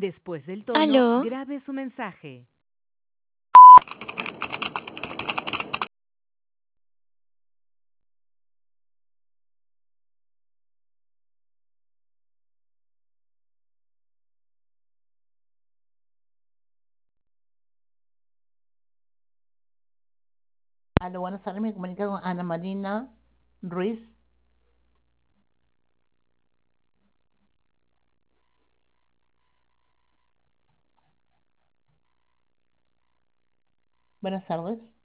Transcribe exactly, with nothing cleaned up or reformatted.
Después del tono, Aló, grabe su mensaje. Aló, buenas tardes, me comunica con Ana Marina Ruiz. Buenas tardes.